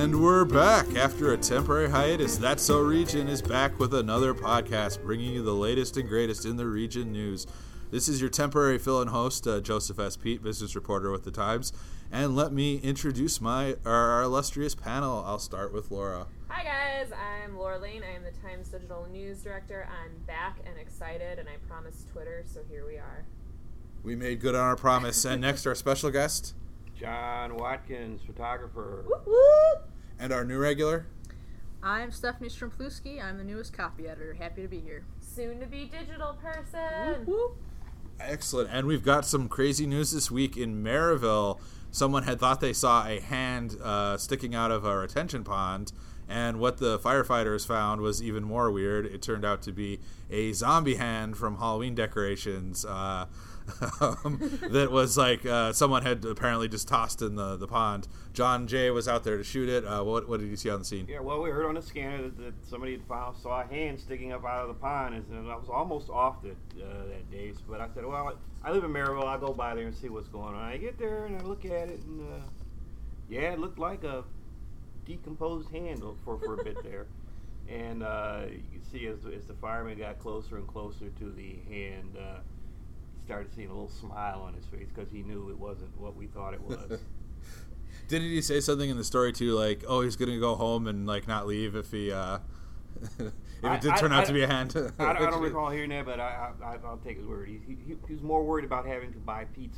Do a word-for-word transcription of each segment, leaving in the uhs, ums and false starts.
And we're back. After a temporary hiatus, That's So Region is back with another podcast bringing you the latest and greatest in the region news. This is your temporary fill-in host, uh, Joseph S. Pete, business reporter with The Times. And let me introduce my our, our illustrious panel. I'll start with Laura. Hi guys, I'm Laura Lane. I am the Times Digital News Director. I'm back and excited, and I promised Twitter, so here we are. We made good on our promise. And next, our special guest, John Watkins, photographer. Whoop, whoop. And our new regular, I'm Stephanie Strumpluski. I'm the newest copy editor. Happy to be here. Soon to be digital person. Whoop, whoop. Excellent. And we've got some crazy news this week in Maryville. Someone had thought they saw a hand uh, sticking out of a retention pond, and what the firefighters found was even more weird. It turned out to be a zombie hand from Halloween decorations uh, um, that was like uh, someone had apparently just tossed in the, the pond. John Jay was out there to shoot it. Uh, what, what did you see on the scene? Yeah, well, we heard on the scanner that, that somebody had found, saw a hand sticking up out of the pond, and I was almost off the, uh, that day. But I said, well, I live in Maryville. I'll go by there and see what's going on. I get there and I look at it, and uh, yeah, it looked like a decomposed hand for, for a bit there. And uh, you can see as, as the fireman got closer and closer to the hand, uh, he started seeing a little smile on his face because he knew it wasn't what we thought it was. Didn't he say something in the story too, like, oh, he's going to go home and like not leave if he uh, if I, it did I, turn I, out to be a hand? I, I don't recall hearing that, but I, I, I'll take his word. He, he, he was more worried about having to buy pizza.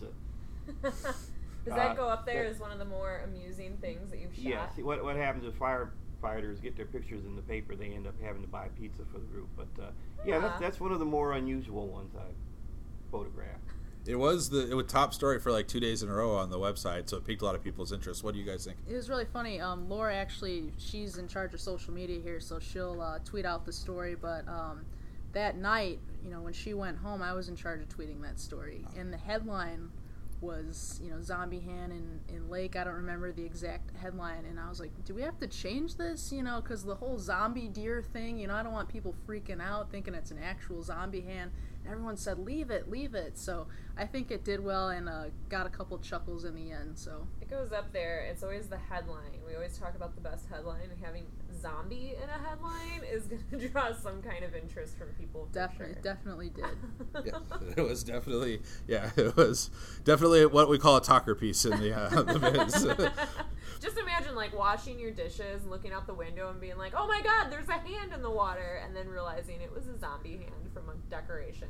Does that Uh, go up there yeah. as one of the more amusing things that you've shot? Yeah. See, what what happens if firefighters get their pictures in the paper? They end up having to buy pizza for the group. But uh, yeah, Yeah. that's, that's one of the more unusual ones I photographed. It was the it was top story for like two days in a row on the website, so it piqued a lot of people's interest. What do you guys think? It was really funny. Um, Laura actually, she's in charge of social media here, so she'll uh, tweet out the story. But um, that night, you know, when she went home, I was in charge of tweeting that story. And the headline was, you know, zombie hand in, in lake. I don't remember the exact headline. And I was like, do we have to change this? You know, because the whole zombie deer thing, you know, I don't want people freaking out thinking it's an actual zombie hand. And everyone said, leave it, leave it. So I think it did well and uh, got a couple chuckles in the end. So It goes up there. It's always the headline. We always talk about the best headline, and having zombie in a headline is going to draw some kind of interest from people. For definitely, sure. definitely did. Yeah, it was definitely yeah, it was definitely what we call a talker piece in the uh, the biz. Just imagine like washing your dishes and looking out the window and being like, oh my god, there's a hand in the water, and then realizing it was a zombie hand from a decoration.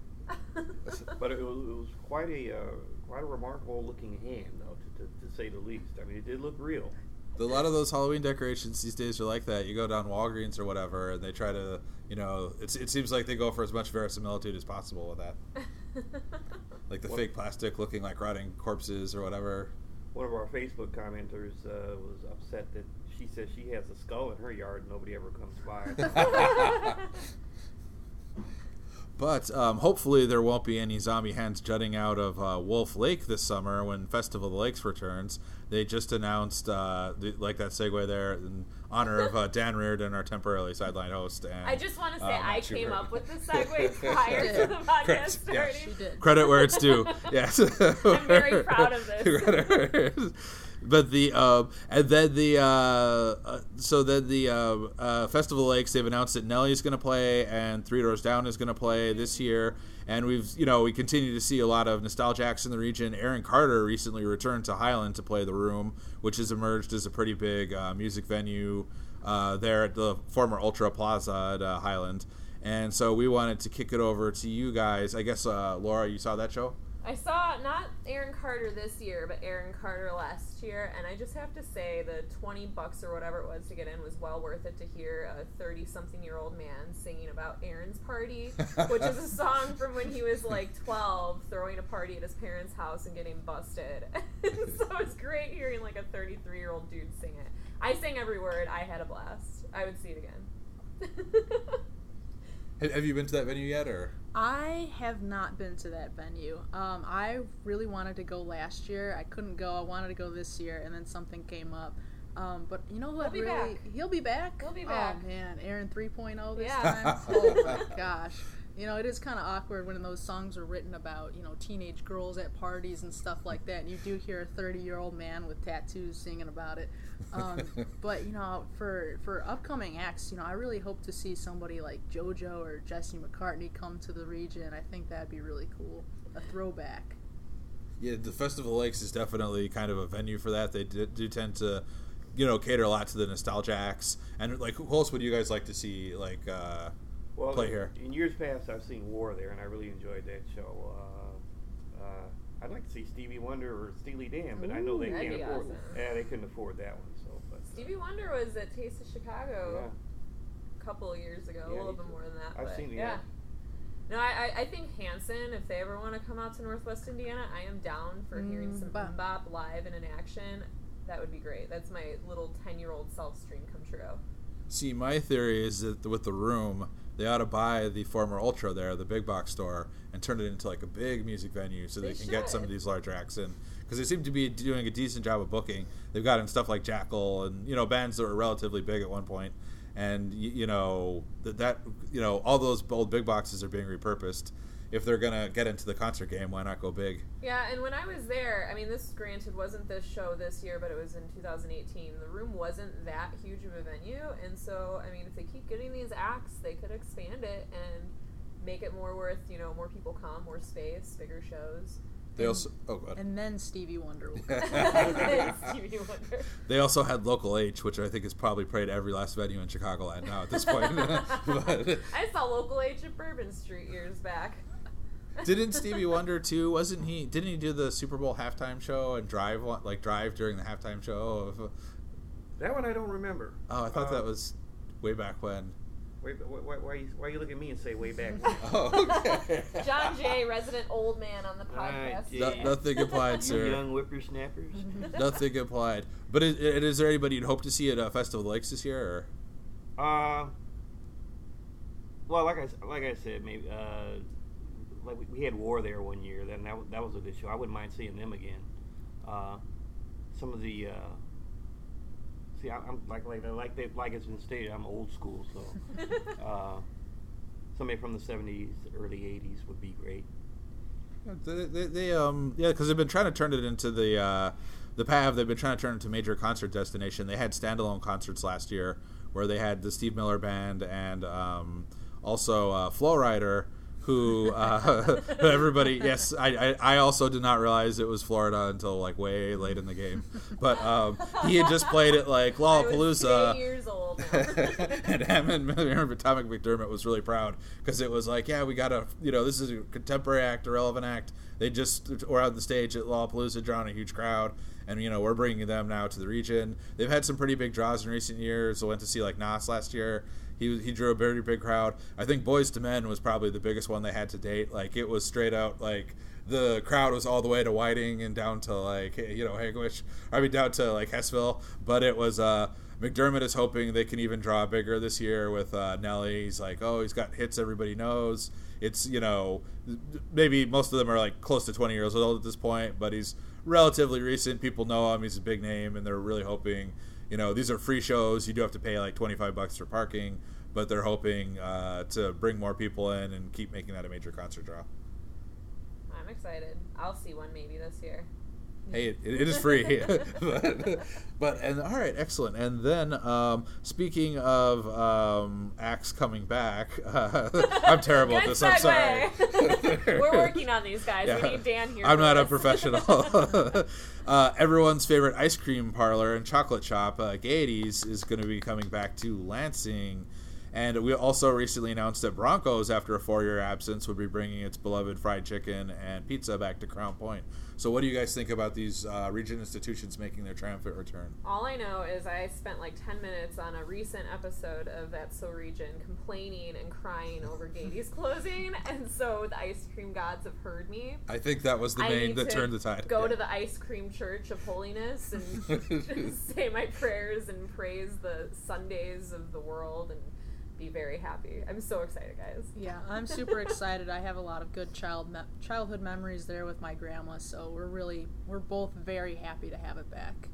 But it was, it was quite a uh, quite a remarkable looking hand, though, to, to, to say the least. I mean, it did look real. A lot of those Halloween decorations these days are like that. You go down Walgreens or whatever, and they try to, you know, it's, it seems like they go for as much verisimilitude as possible with that. Like the What? fake plastic looking like rotting corpses or whatever. One of our Facebook commenters uh, was upset that she says she has a skull in her yard and nobody ever comes by. But um, hopefully there won't be any zombie hands jutting out of uh, Wolf Lake this summer when Festival of the Lakes returns. They just announced, uh, the, like that segue there, in honor of uh, Dan Reardon, our temporarily sideline host. And I just want to say uh, I Matt came Schubert. up with the segue prior to the podcast Correct. starting. Yeah. She did. Credit where it's due. Yes. I'm very proud of this. But the uh, and then the uh, uh, so then the uh, uh, Festival of Lakes, they've announced that Nelly's going to play and Three Doors Down is going to play this year, and we've you know we continue to see a lot of nostalgia acts in the region. Aaron Carter recently returned to Highland to play The Room, which has emerged as a pretty big uh, music venue uh, there at the former Ultra Plaza at uh, Highland, and so we wanted to kick it over to you guys. I guess uh, Laura, you saw that show? I saw not Aaron Carter this year, but Aaron Carter last year, and I just have to say the twenty bucks or whatever it was to get in was well worth it to hear a thirty-something-year-old man singing about Aaron's Party, which is a song from when he was like twelve, throwing a party at his parents' house and getting busted. So it's great hearing like a thirty-three-year-old dude sing it. I sang every word. I had a blast. I would see it again. Have you been to that venue yet, or? I have not been to that venue. Um, I really wanted to go last year. I couldn't go. I wanted to go this year, and then something came up. Um, but you know what? He'll be really, back. He'll be back. He'll be back. Oh man, Aaron three point oh this Yeah. time. Oh my gosh. You know, it is kind of awkward when those songs are written about, you know, teenage girls at parties and stuff like that, and you do hear a thirty-year-old man with tattoos singing about it. Um, but, you know, for for upcoming acts, you know, I really hope to see somebody like JoJo or Jesse McCartney come to the region. I think that'd be really cool. A throwback. Yeah, the Festival of Lakes is definitely kind of a venue for that. They do, do tend to, you know, cater a lot to the nostalgia acts. And, like, who else would you guys like to see, like, uh... Well, play here. In years past, I've seen War there, and I really enjoyed that show. Uh, uh, I'd like to see Stevie Wonder or Steely Dan, but Ooh, I know they that'd can't be afford. awesome. Yeah, they couldn't afford that one. So, but, uh, Stevie Wonder was at Taste of Chicago Yeah. a couple of years ago, Yeah, a little he- bit more than that. I've but seen it, yeah. yeah. No, I, I I think Hanson, if they ever want to come out to Northwest Indiana, I am down for hearing some Mm, bop live and in action. That would be great. That's my little ten-year-old self-stream come true. See, my theory is that with the Room, they ought to buy the former Ultra there, the big box store, and turn it into like a big music venue so they, They can get some of should. these larger acts in. Because they seem to be doing a decent job of booking. They've gotten stuff like Jackal and, you know, bands that were relatively big at one point. And, you, you know, that, that, you know, all those old big boxes are being repurposed. If they're going to get into the concert game, why not go big? Yeah, and when I was there, I mean, this granted wasn't this show this year, but it was in two thousand eighteen. The Room wasn't that huge of a venue, and so, I mean, if they keep getting these acts, they could expand it and make it more worth, you know, more people come, more space, bigger shows. They also oh god. And then Stevie Wonder will Stevie Wonder. They also had Local H, which I think is probably played every last venue in Chicagoland now at this point. But I saw Local H at Bourbon Street years back. didn't Stevie Wonder too? Wasn't he? Didn't he do the Super Bowl halftime show and drive like drive during the halftime show? Of, That one I don't remember. oh, I thought Uh, that was way back when. Wait, why, why, why, you, why you look at me and say way back? Oh, okay. John Jay, resident old man on the podcast. Right, No, yeah. nothing implied, You sir. young whippersnappers. Nothing implied. But is, is there anybody you'd hope to see at uh, Festival of the Lakes this year? Or? Uh, well, like I s- like I said, maybe uh, like we, we had War there one year. Then that wa- that was a good show. I wouldn't mind seeing them again. Uh, some of the uh, see, I, I'm like like like they like it's been stated. I'm old school, so uh, somebody from the seventies, early eighties would be great. They, they, they um yeah, because they've been trying to turn it into the uh, the P A V. They've been trying to turn it into a major concert destination. They had standalone concerts last year where they had the Steve Miller Band and um, also uh, Flow Rider, who uh, everybody yes I, I I also did not realize it was Florida until like way late in the game, but um, he had just played it like I was Lollapalooza. ten years old now. And Hammond, I remember Atomic McDermott was really proud because it was like, yeah, we got a, you know, this is a contemporary act, a relevant act. They just were on the stage at Lollapalooza, drawing a huge crowd, and you know, we're bringing them now to the region. They've had some pretty big draws in recent years. I went to see like Nas last year. He he drew a very big crowd. I think Boyz two Men was probably the biggest one they had to date. Like it was straight out like the crowd was all the way to Whiting and down to like you know Hagwish. I mean down to like Hessville, but it was uh. McDermott is hoping they can even draw bigger this year with uh, Nelly. He's like, oh, he's got hits everybody knows. It's, you know, maybe most of them are like close to twenty years old at this point, but he's relatively recent. People know him. He's a big name, and they're really hoping, you know, these are free shows. You do have to pay like twenty-five bucks for parking, but they're hoping uh, to bring more people in and keep making that a major concert draw. I'm excited. I'll see one maybe this year. Hey, it, it is free. but, but and all right, excellent. And then um, speaking of um, acts coming back, uh, I'm terrible at Good this. I'm sorry. segue. We're working on these guys. Yeah. We need Dan here. I'm for not a this. professional. uh, everyone's favorite ice cream parlor and chocolate shop, uh, Gaieties, is going to be coming back to Lansing. And we also recently announced that Broncos, after a four-year absence, would be bringing its beloved fried chicken and pizza back to Crown Point. So what do you guys think about these uh, region institutions making their triumphant return? All I know is I spent like ten minutes on a recent episode of That's So Region complaining and crying over Gaieties closing, and so the ice cream gods have heard me. I think that was the I main need that to turned the tide. Go Yeah. to the Ice Cream Church of Holiness and say my prayers and praise the Sundays of the world and be very happy. I'm so excited, guys. Yeah, I'm super excited. I have a lot of good child me- childhood memories there with my grandma, so we're really we're both very happy to have it back.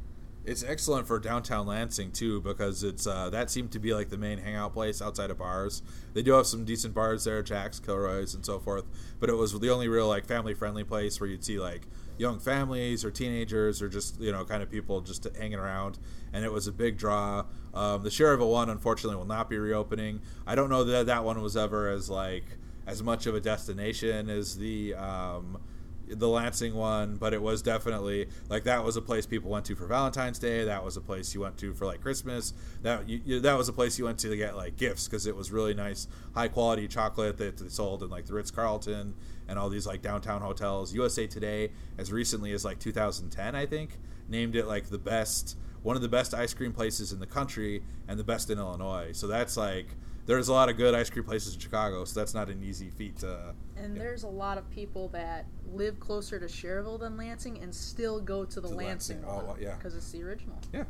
It's excellent for downtown Lansing too, because it's uh, that seemed to be like the main hangout place outside of bars. They do have some decent bars there, Jack's, Kilroy's, and so forth. But it was the only real like family friendly place where you'd see like young families or teenagers or just you know kind of people just hanging around, and it was a big draw. Um, the Schererville one unfortunately will not be reopening. I don't know that that one was ever as like as much of a destination as the. Um, the Lansing one, but it was definitely like that was a place people went to for Valentine's Day. That was a place you went to for like Christmas. That you, you, that was a place you went to to get like gifts because it was really nice, high quality chocolate that they sold in like the Ritz Carlton and all these like downtown hotels. U S A Today, as recently as like two thousand ten, I think, named it like the best, one of the best ice cream places in the country and the best in Illinois. So that's like. There's a lot of good ice cream places in Chicago, so that's not an easy feat to... And yeah. there's a lot of people that live closer to Schererville than Lansing and still go to the To Lansing, Lansing. one. Oh, yeah. Because it's the original. Yeah.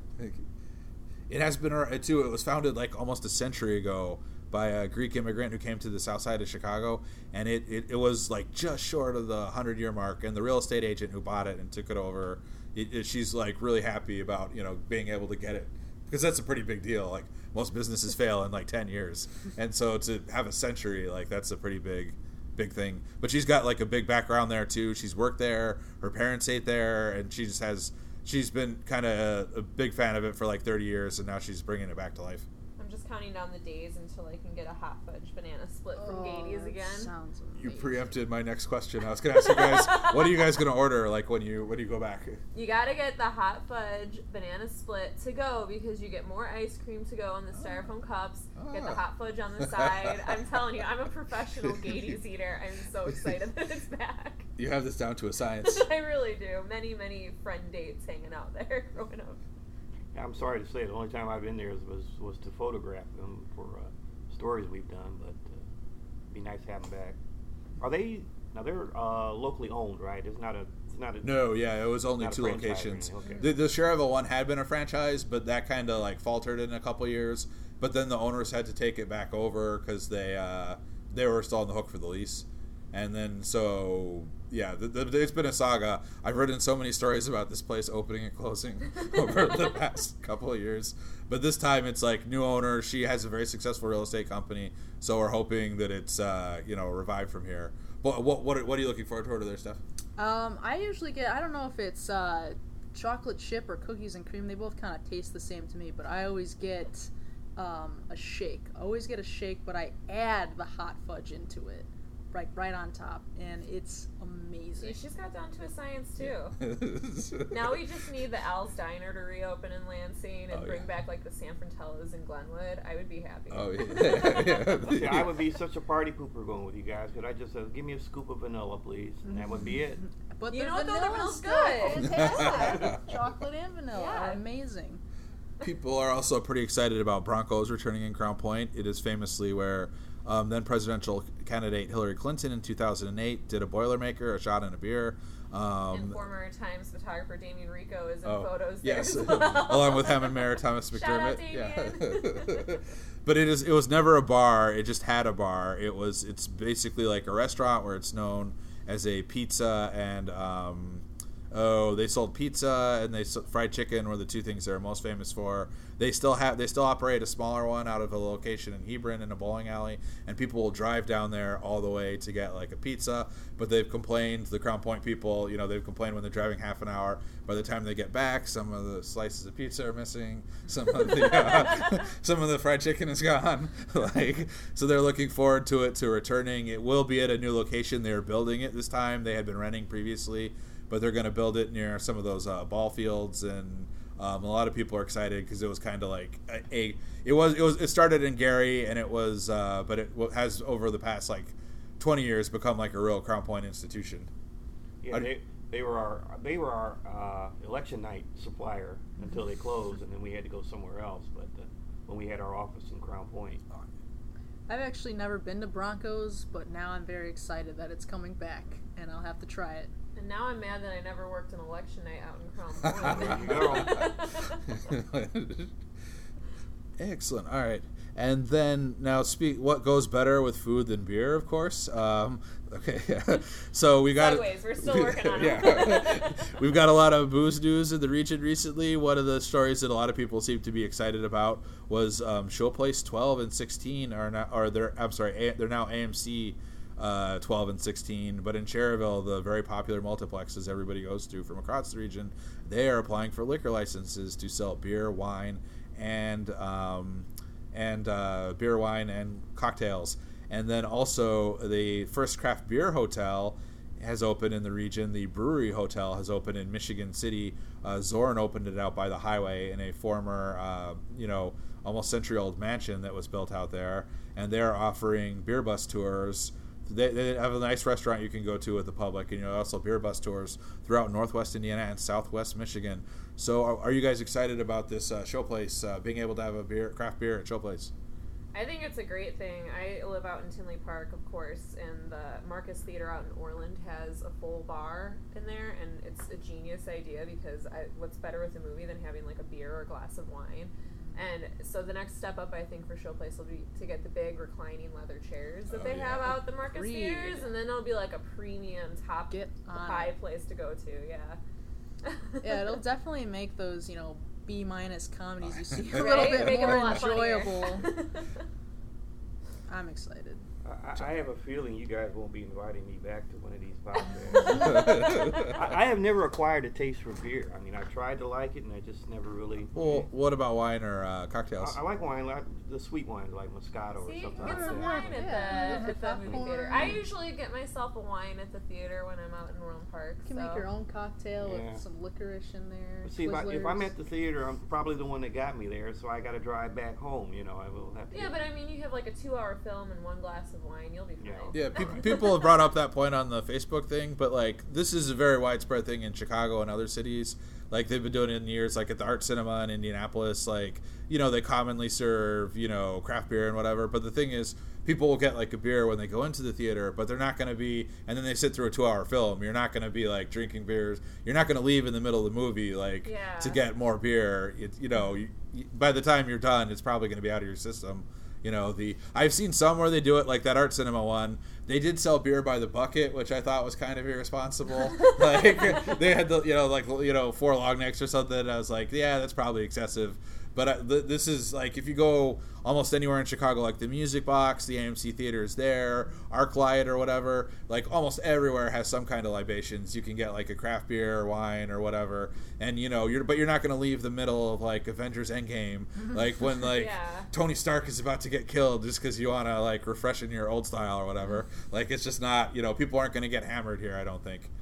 It has been, too, it was founded like almost a century ago by a Greek immigrant who came to the south side of Chicago, and it, it, it was like just short of the hundred-year mark, and the real estate agent who bought it and took it over, it, it, she's like really happy about, you know, being able to get it. Because that's a pretty big deal. Like, most businesses fail in like ten years. And so to have a century, like, that's a pretty big, big thing. But she's got like a big background there too. She's worked there. Her parents ate there. And she just has, she's been kind of a, a big fan of it for like thirty years. And now she's bringing it back to life. I'm just counting down the days until I can get a hot fudge banana split from Oh, Gatie's that again. sounds You amazing. preempted my next question. I was going to ask you guys, what are you guys going to order like when you when you go back? You gotta get the hot fudge banana split to go because you get more ice cream to go in the styrofoam cups. Get the Ah. hot fudge on the side. I'm telling you, I'm a professional Gatie's eater. I'm so excited that it's back. You have this down to a science. I really do. Many, many friend dates hanging out there growing up. Yeah, I'm sorry to say, the only time I've been there was was to photograph them for uh, stories we've done, but uh, it'd be nice to have them back. Are they now? They're uh, locally owned, right? It's not a. It's not a. No, yeah, it was only Not a two franchise or locations. anything, okay. The, the Schererville one had been a franchise, but that kind of like faltered in a couple years. But then the owners had to take it back over because they uh, they were still on the hook for the lease. And then so yeah, the, the, it's been a saga. I've written so many stories about this place opening and closing over the past couple of years. But this time it's like new owner. She has a very successful real estate company, so we're hoping that it's uh, you know revived from here. But what what what are you looking forward to order there, Steph? Um, I usually get, I don't know if it's uh, chocolate chip or cookies and cream. They both kind of taste the same to me, but I always get um, a shake. I always get a shake, but I add the hot fudge into it, like right on top, and it's amazing. See, she's got down to a science too. Now we just need the Al's Diner to reopen in Lansing and Oh, bring yeah. back like the San Frantellos in Glenwood. I would be happy. Oh yeah. See, I would be such a party pooper going with you guys. Could I just uh, give me a scoop of vanilla, please, and that would be it. But You the know what, though? The vanilla's vanilla's good. Fantastic. Chocolate and vanilla Yeah. are amazing. People are also pretty excited about Broncos returning in Crown Point. It is famously where um, then presidential candidate Hillary Clinton in two thousand eight did a Boilermaker, a shot and a beer. Um, and former Times photographer Damien Rico is in oh, photos there yes, as well. along with him and Mayor Thomas Shout out, McDermott. Damien. But it is it was never a bar. It just had a bar. It was it's basically like a restaurant where it's known as a pizza and um, oh they sold pizza and they sold fried chicken were the two things they're most famous for. They still have they still operate a smaller one out of a location in Hebron in a bowling alley, and people will drive down there all the way to get like a pizza. But they've complained, the Crown Point people, you know, they've complained when they're driving half an hour. By the time they get back, some of the slices of pizza are missing. Some of the uh, some of the fried chicken is gone. Like so, they're looking forward to it to returning. It will be at a new location. They are building it this time. They had been renting previously, but they're going to build it near some of those uh, ball fields and. Um, a lot of people are excited because it was kind of like a, a it was it was it started in Gary and it was uh, but it has over the past like twenty years become like a real Crown Point institution. Yeah, they, they were our they were our uh, election night supplier until they closed, and then we had to go somewhere else. But uh, when we had our office in Crown Point, I've actually never been to Broncos, but now I'm very excited that it's coming back, and I'll have to try it. And now I'm mad that I never worked an election night out in Crown Point. There you go. Excellent. All right. And then now speak. What goes better with food than beer? Of course. Um, okay. So we got. Sideways. We're still working on it. Yeah. We've got a lot of booze news in the region recently. One of the stories that a lot of people seem to be excited about was um, Showplace twelve and sixteen are now, or they're I'm sorry, a, they're now A M C uh, twelve and sixteen. But in Cherryville, the very popular multiplexes everybody goes to from across the region, they are applying for liquor licenses to sell beer, wine, and um, and uh, beer, wine, and cocktails. And then also the first craft beer hotel has opened in the region. The Brewery Hotel has opened in Michigan City. Uh, Zorn opened it out by the highway in a former, uh, you know, almost century-old mansion that was built out there. And they're offering beer bus tours. They, they have a nice restaurant you can go to with the public, and you know, also beer bus tours throughout Northwest Indiana and Southwest Michigan. So, are, are you guys excited about this uh, Showplace uh, being able to have a beer, craft beer at Showplace? I think it's a great thing. I live out in Tinley Park, of course, and the Marcus Theater out in Orland has a full bar in there, and it's a genius idea because I, what's better with a movie than having like a beer or a glass of wine? And so the next step up, I think, for Showplace will be to get the big reclining leather chairs that Oh, they yeah. have out at the Marcus Agreed. Theaters, and then it'll be like a premium top Get on high it. place to go to. Yeah. Yeah, it'll definitely make those, you know, B minus comedies you see a Right? little bit Make 'em a more lot funnier. enjoyable. I'm excited. I, I have a feeling you guys won't be inviting me back to one of these podcasts. I, I have never acquired a taste for beer. I mean, I tried to like it, and I just never really. Well, what about wine or uh, cocktails? I, I like wine, like the sweet wine, like Moscato See, or something get like some that. wine at Yeah, the, with at the movie popcorn. theater. I usually get myself a wine at the theater when I'm out in Orland Park. You can so. make your own cocktail Yeah. with some licorice in there. But see, if, I, if I'm Twizzlers. at the theater, I'm probably the one that got me there, so I got to drive back home. You know, I will have to. Yeah, get- but I mean, you have like a two-hour film and one glass of wine. You'll be fine. Yeah. Yeah, people, people have brought up that point on the Facebook thing, but like this is a very widespread thing in Chicago and other cities. Like they've been doing it in years, like at the Art Cinema in Indianapolis. Like, you know, they commonly serve, you know, craft beer and whatever. But the thing is, people will get like a beer when they go into the theater, but they're not going to be, and then they sit through a two-hour film. You're not going to be like drinking beers. You're not going to leave in the middle of the movie like Yeah. to get more beer. It, you know, you, you, by the time you're done, it's probably going to be out of your system. You know, the I've seen some where they do it, like that Art Cinema one. They did sell beer by the bucket, which I thought was kind of irresponsible. Like they had the, you know, like you know, four long necks or something. And I was like, yeah, that's probably excessive. But I, th- this is like if you go almost anywhere in Chicago, like the Music Box, the A M C Theater is there, ArcLight or whatever. Like almost everywhere has some kind of libations. You can get like a craft beer or wine or whatever, and you know, you're but you're not going to leave the middle of like Avengers Endgame, like when like Yeah. Tony Stark is about to get killed just because you want to like refresh in your old style or whatever. Like it's just not, you know, people aren't going to get hammered here. I don't think.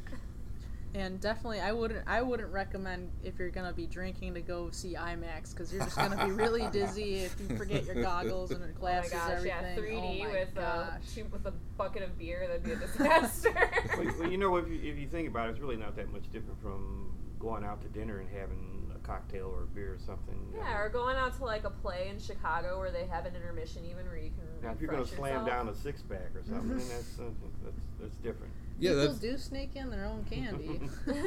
And definitely, I wouldn't. I wouldn't recommend if you're gonna be drinking to go see IMAX because you're just gonna be really dizzy if you forget your goggles and your Oh my glasses, gosh, everything. yeah, three D oh my with a gosh. shoot with a bucket of beer, that'd be a disaster. Well, well, you know, if you, if you think about it, it's really not that much different from going out to dinner and having a cocktail or a beer or something. Yeah, or going out to like a play in Chicago where they have an intermission even where you can Now, if you're going to refresh slam yourself. down a six pack or something, then that's, uh, that's that's different. Yeah, People that's do sneak in their own candy.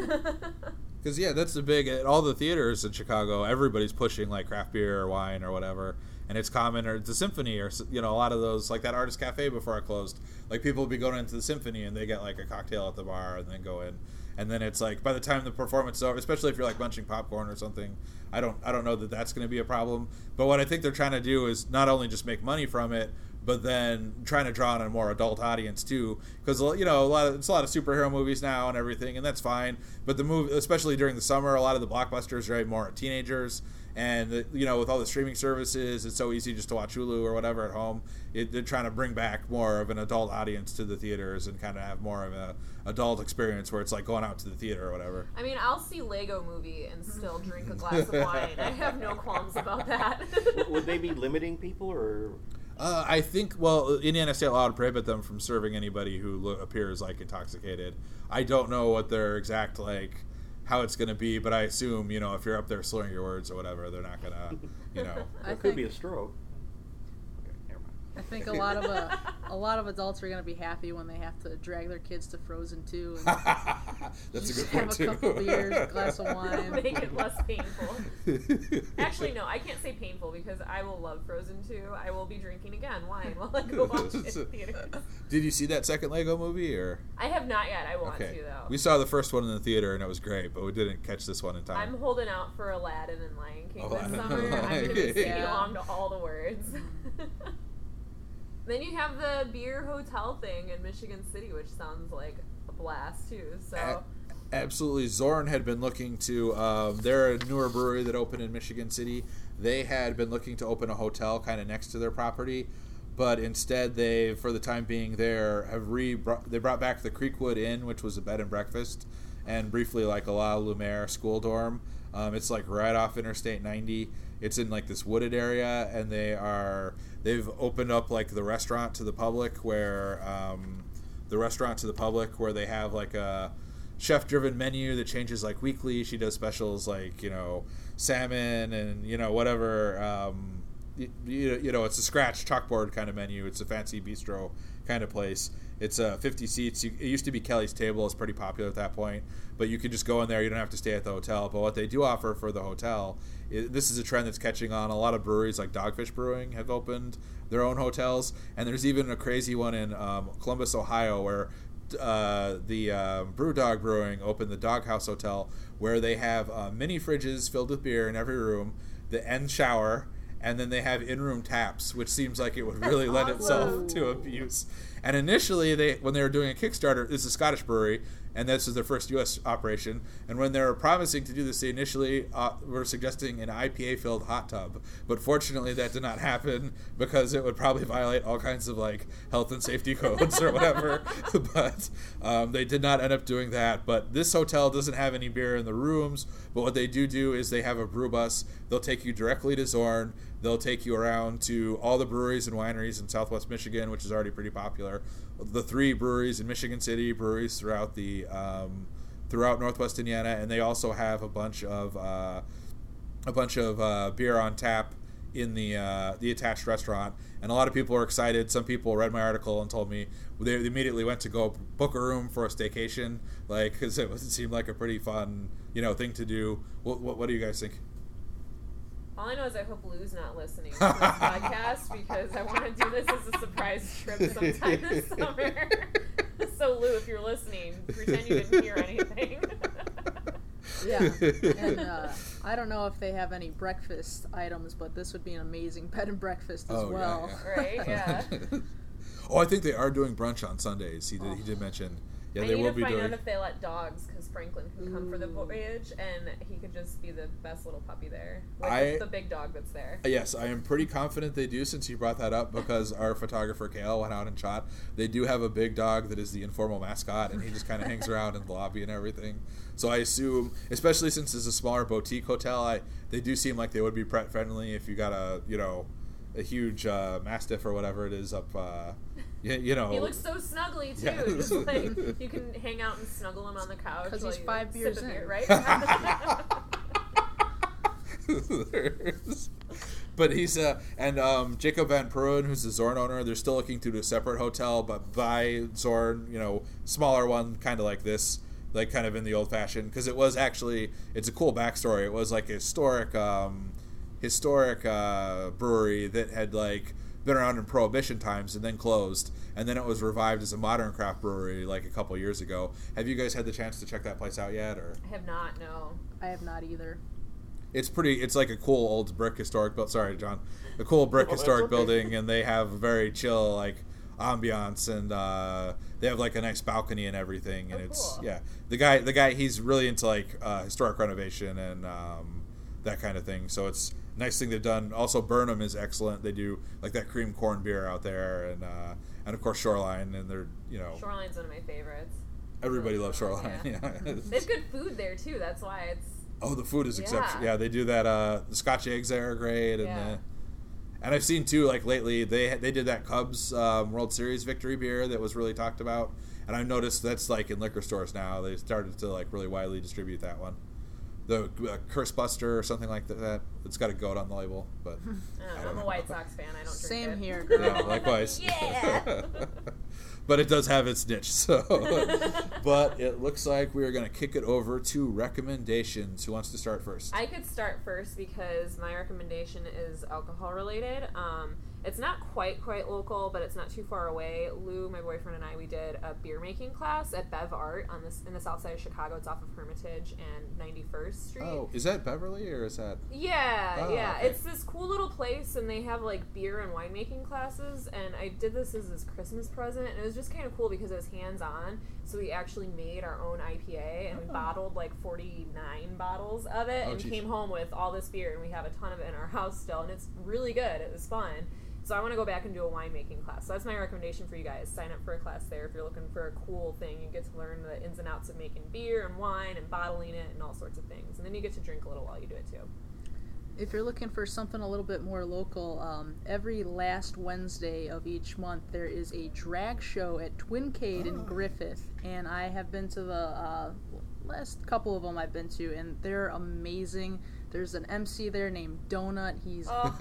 because yeah, that's the big at all the theaters in Chicago. Everybody's pushing like craft beer or wine or whatever, and it's common or the Symphony or you know a lot of those like that Artist Cafe before it closed. Like people would be going into the Symphony and they get like a cocktail at the bar and then go in. And then it's like by the time the performance is over, especially if you're like munching popcorn or something, I don't I don't know that that's going to be a problem. But what I think they're trying to do is not only just make money from it, but then trying to draw in a more adult audience too, because you know a lot of it's a lot of superhero movies now and everything, and that's fine. But the movie, especially during the summer, a lot of the blockbusters are more teenagers. And the, you know, with all the streaming services, it's so easy just to watch Hulu or whatever at home. It, they're trying to bring back more of an adult audience to the theaters and kind of have more of a adult experience where it's like going out to the theater or whatever. I mean, I'll see Lego Movie and still drink a glass of wine. I have no qualms about that. Would they be limiting people or? Uh, I think, well, Indiana state law would prohibit them from serving anybody who lo- appears like intoxicated. I don't know what their exact like. How it's going to be, but I assume, you know, if you're up there slurring your words or whatever, they're not going to, you know. There I could think be a stroke. Okay, never I think a lot of uh, a lot of adults are going to be happy when they have to drag their kids to Frozen two. And That's a good have point a too. couple beers, a glass of wine. Make it less painful. Actually, no, I can't say painful because I will love Frozen two. I will be drinking again wine while I go watch it in theaters. Did you see that second Lego movie, or? I have not yet. I want Okay. to though. We saw the first one in the theater and it was great, but we didn't catch this one in time. I'm holding out for Aladdin and Lion King Oh, this Aladdin summer. and I'm Lion going to be King. singing Yeah. along to all the words. Then you have the beer hotel thing in Michigan City, which sounds like a blast too. So A- absolutely. Zorn had been looking to, um, they're a newer brewery that opened in Michigan City. They had been looking to open a hotel kind of next to their property, but instead they, for the time being there, have re they brought back the Creekwood Inn, which was a bed and breakfast, and briefly like a La Lumiere school dorm. Um, it's like right off Interstate ninety. It's in like this wooded area, and they are they've opened up like the restaurant to the public, where um, the restaurant to the public where they have like a chef-driven menu that changes like weekly. She does specials like, you know, salmon and, you know, whatever. Um, you, you know, it's a scratch chalkboard kind of menu. It's a fancy bistro kind of place. It's uh, fifty seats. You, it used to be Kelly's Table. It's pretty popular at that point. But you can just go in there. You don't have to stay at the hotel. But what they do offer for the hotel, is, this is a trend that's catching on. A lot of breweries like Dogfish Brewing have opened their own hotels. And there's even a crazy one in um, Columbus, Ohio, where uh, the uh, Brewdog Brewing opened the Doghouse Hotel, where they have uh, mini fridges filled with beer in every room, the end shower, and then they have in-room taps, which seems like it would really lend itself to abuse. And initially, they when they were doing a Kickstarter, this is a Scottish brewery, and this is their first U S operation. And when they were promising to do this, they initially uh, were suggesting an I P A-filled hot tub. But fortunately, that did not happen because it would probably violate all kinds of like health and safety codes or whatever. But um, they did not end up doing that. But this hotel doesn't have any beer in the rooms. But what they do do is they have a brew bus. They'll take you directly to Zorn. They'll take you around to all the breweries and wineries in Southwest Michigan, which is already pretty popular. The three breweries in Michigan City, breweries throughout the um, throughout Northwest Indiana, and they also have a bunch of uh, a bunch of uh, beer on tap in the uh, the attached restaurant. And a lot of people are excited. Some people read my article and told me they immediately went to go book a room for a staycation, like because it, was, it seemed like a pretty fun, you know, thing to do. What, what, what do you guys think? all I know is I hope Lou's not listening to this podcast because I want to do this as a surprise trip sometime this summer. So Lou, if you're listening, pretend you didn't hear anything. Yeah, and uh, I don't know if they have any breakfast items, but this would be an amazing bed and breakfast as Oh, yeah, well. yeah. Right, yeah. Oh, I think they are doing brunch on Sundays. He did. Oh. He did mention. Yeah, I they need will to be find doing. out if they let dogs, because Franklin can come for the Ooh. voyage, and he could just be the best little puppy there. With I- the big dog that's there. Yes, I am pretty confident they do, since you brought that up, because our photographer Kale went out and shot. They do have a big dog that is the informal mascot, and he just kind of hangs around in the lobby and everything. So I assume, especially since it's a smaller boutique hotel, I they do seem like they would be pet friendly if you got a you know a huge uh, mastiff or whatever it is up. Uh, you, you know. He looks so snuggly too. Yeah. Just like you can hang out and snuggle him on the couch 'Cause while he's you five sip beers a beer, in. right? But he's uh and um Jacob Van Pruin, who's the Zorn owner, they're still looking to do a separate hotel, but by Zorn, you know, smaller one, kind of like this, like kind of in the old fashioned, because it was actually it's a cool backstory. It was like a historic um historic uh brewery that had like been around in Prohibition times and then closed, and then it was revived as a modern craft brewery like a couple years ago. Have you guys had the chance to check that place out yet, or? I have not, no. I have not either. It's pretty. It's like a cool old brick historic build. Sorry, John. A cool brick Oh, that's historic okay. building, and they have very chill like ambiance, and uh, they have like a nice balcony and everything. And Oh, it's cool. yeah. The guy, the guy, he's really into like uh, historic renovation and um, that kind of thing. So it's a nice thing they've done. Also, Burnham is excellent. They do like that cream corn beer out there, and uh, and of course Shoreline, and they're you know Shoreline's one of my favorites. everybody loves Shoreline. Yeah. Yeah. They have good food there too. That's why it's Oh, the food is Yeah. exceptional. Yeah, they do that. Uh, the Scotch eggs there are great, and Yeah. the, and I've seen too. Like lately, they they did that Cubs um, World Series victory beer that was really talked about, and I've noticed that's like in liquor stores now. They started to like really widely distribute that one. the uh, Curse Buster or something like that. It's got a goat on the label, but I don't know, I I'm don't a know. White Sox fan. I don't drink Same it. here, girl. Yeah, likewise. Yeah. But it does have its niche. So, but it looks like we are going to kick it over to recommendations. Who wants to start first? I could start first because my recommendation is alcohol related. Um, it's not quite quite local, but it's not too far away. Lou, my boyfriend, and I, we did a beer making class at Bev Art on this in the south side of Chicago. It's off of Hermitage and ninety-first Street. Oh, is that Beverly or is that? Yeah, Oh, yeah. okay. It's this cool little place, and they have like beer and winemaking classes. And I did this as this Christmas present, and it was just kind of cool because it was hands-on. So we actually made our own I P A, and we Oh. bottled like forty-nine bottles of it, Oh, and geez. came home with all this beer, and we have a ton of it in our house still, and it's really good. It was fun. So I want to go back and do a winemaking class. So that's my recommendation for you guys. Sign up for a class there if you're looking for a cool thing. You get to learn the ins and outs of making beer and wine and bottling it and all sorts of things. And then you get to drink a little while you do it too. If you're looking for something a little bit more local, um, every last Wednesday of each month there is a drag show at Twincade in Oh. Griffith, and I have been to the uh, last couple of them I've been to, and they're amazing. There's an M C there named Donut. He's Oh,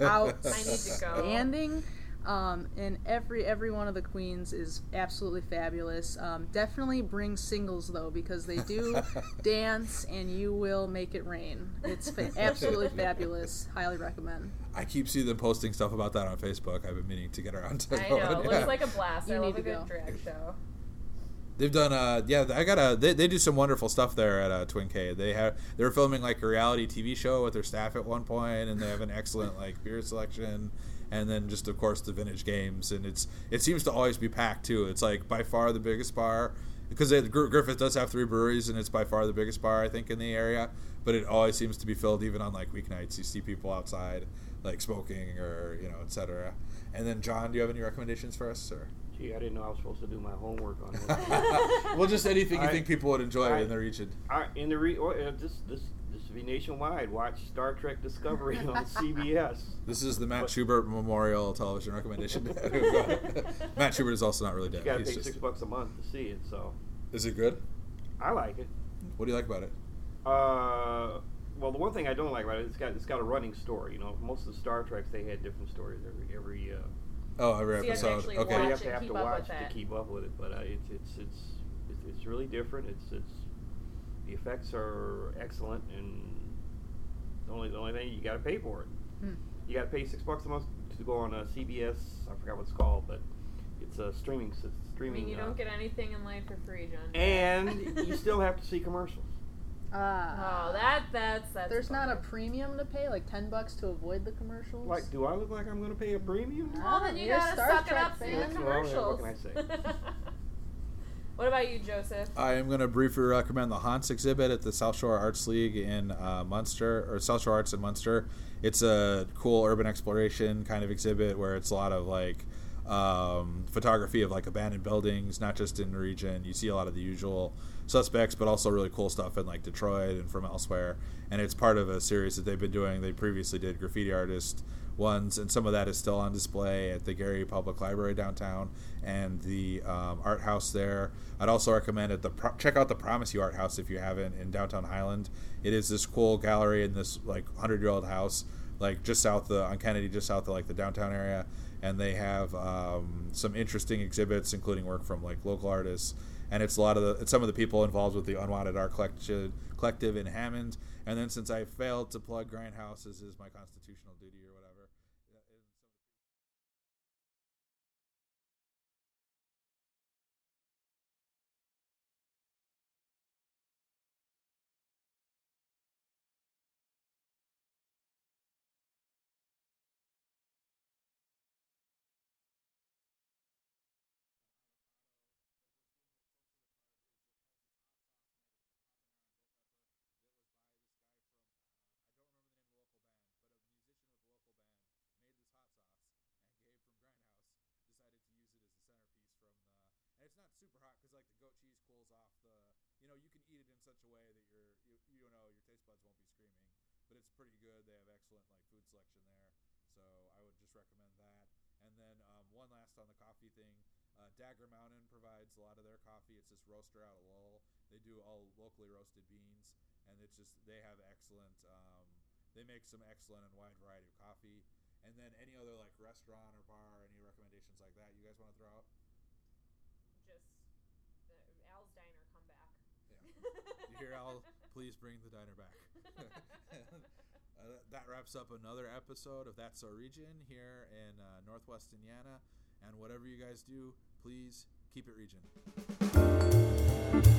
outstanding. Um, and every every one of the queens is absolutely fabulous. Um, definitely bring singles though, because they do dance and you will make it rain. It's fa- absolutely fabulous. Highly recommend. I keep seeing them posting stuff about that on Facebook. I've been meaning to get around to I going. know. It Yeah. looks like a blast. You I need love to a good go. drag show. They've done uh yeah I got a they, they do some wonderful stuff there at uh, Twincade. They have they were filming like a reality T V show with their staff at one point, and they have an excellent like beer selection, and then just of course the vintage games, and it's it seems to always be packed too. It's like by far the biggest bar because they, Gr- Griffith does have three breweries, and it's by far the biggest bar I think in the area. But it always seems to be filled even on like weeknights. You see people outside like smoking or you know et cetera. And then John, do you have any recommendations for us, or? Gee, I didn't know I was supposed to do my homework on this. Well, just anything you I- think people would enjoy I- in the region. I, in the re, or, uh, this this this will be nationwide. Watch Star Trek Discovery on C B S. This is the Matt But- Schubert Memorial Television recommendation. Matt Schubert is also not really You dead. got to He's pay just- six bucks a month to see it, so Is it good? I like it. What do you like about it? Uh, well, the one thing I don't like about it, it's got it's got a running story. You know, most of the Star Treks they had different stories every every. Uh, Oh, every So you have to episode. actually Okay. you watch have to and have keep to up watch with to that. keep up with it, but uh, it's, it's it's it's it's really different. It's it's the effects are excellent, and the only the only thing you got to pay for it. Hmm. You got to pay six bucks a month to go on a C B S. I forgot what it's called, but it's a streaming s- I streaming. mean, you uh, don't get anything in life for free, John. and you still have to see commercials. Ah. Oh, that that's that's. There's not a bummer. premium to pay, like ten bucks to avoid the commercials. Like, do I look like I'm going to pay a premium? Well, then you You're a gotta Star suck it Trek up through the fan. Well, yeah, commercials. what can I say? What about you, Joseph? I am going to briefly recommend the Hans exhibit at the South Shore Arts League in uh, Munster, or South Shore Arts in Munster. It's a cool urban exploration kind of exhibit where it's a lot of like um, photography of like abandoned buildings, not just in the region. You see a lot of the usual suspects, but also really cool stuff in like Detroit and from elsewhere. And it's part of a series that they've been doing. They previously did graffiti artist ones, and some of that is still on display at the Gary Public Library downtown and the um, art house there. I'd also recommend it. The Pro- check out the Promise You Art House if you haven't, in downtown Highland. It is this cool gallery in this like hundred year old house, like just south of, on Kennedy, just south of like the downtown area, and they have um, some interesting exhibits, including work from like local artists. And it's a lot of the it's some of the people involved with the Unwanted Art Collective, collective in Hammond. And then since I failed to plug Grindhouse as is my constitutional duty or whatever. And it's not super hot because like the goat cheese cools off the, you know, you can eat it in such a way that you're, you, you know, your taste buds won't be screaming, but it's pretty good. They have excellent like food selection there, so I would just recommend that. And then um, one last on the coffee thing, uh, Dagger Mountain provides a lot of their coffee. It's this roaster out of Lowell. They do all locally roasted beans, and it's just they have excellent. Um, they make some excellent and wide variety of coffee. And then any other like restaurant or bar, any recommendations like that you guys want to throw out? Just uh, Al's Diner, come back. Yeah. You hear Al? Please bring the diner back. uh, that wraps up another episode of That's Our Region here in uh, Northwest Indiana. And whatever you guys do, please keep it region.